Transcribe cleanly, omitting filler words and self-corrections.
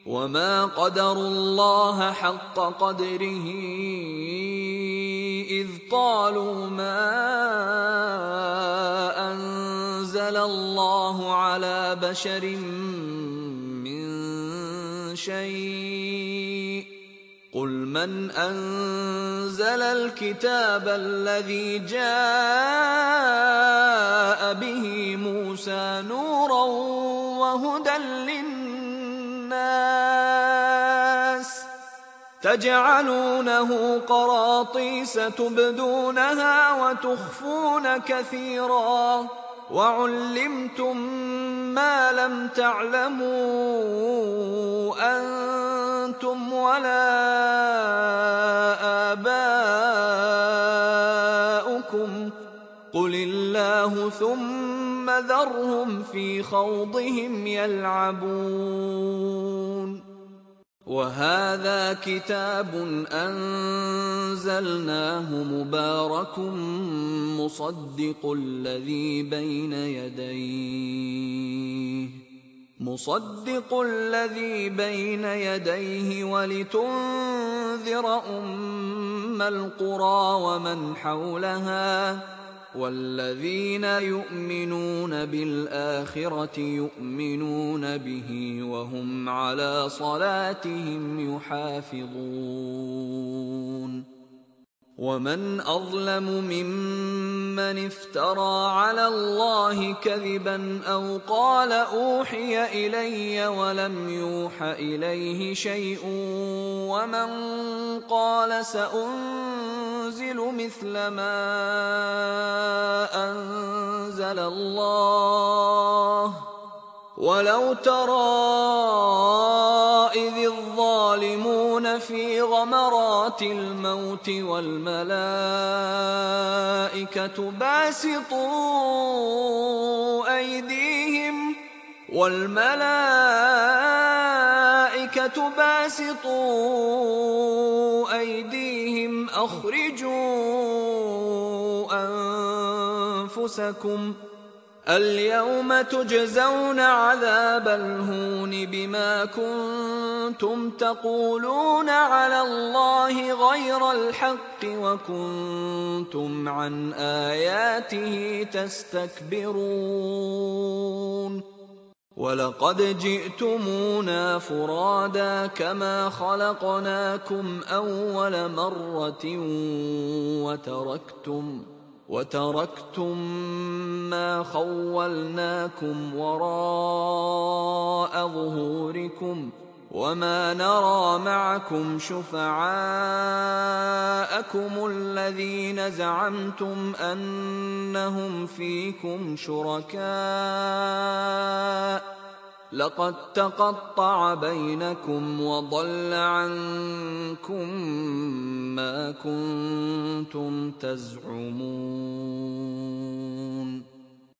وما قدروا الله حق قدره إذ قالوا ما أنزل الله على بشر من شيء قل من أنزل الكتاب الذي جاء به موسى نورا وهدى للناس تجعلونه قراطيس تبدونها وتخفون كثيرا وعلمتم ما لم تعلموا أنتم ولا آباؤكم قل الله ثم ذرهم في خوضهم يلعبون وهذا كتاب أنزلناه مبارك مصدق الذي بين يديه ولتنذر أم القرى ومن حولها والذين يؤمنون بالآخرة يؤمنون به وهم على صلاتهم يحافظون ومن أظلم ممن افترى على الله كذبا أو قال أوحي إلي ولم يوح إليه شيء ومن قال سأنزل مثل ما أنزل الله ولو ترى إذ الظالمون في غمرات الموت والملائكة باسطوا أيديهم أخرجوا أنفسكم اليوم تجزون عذاب الهون بما كنتم تقولون على الله غير الحق وكنتم عن آياته تستكبرون ولقد جئتمونا فرادا كما خلقناكم أول مرة وتركتم ما خولناكم وراء ظهوركم وما نرى معكم شفعاءكم الذين زعمتم أنهم فيكم شركاء لقد تقطع بينكم وضل عنكم ما كنتم تزعمون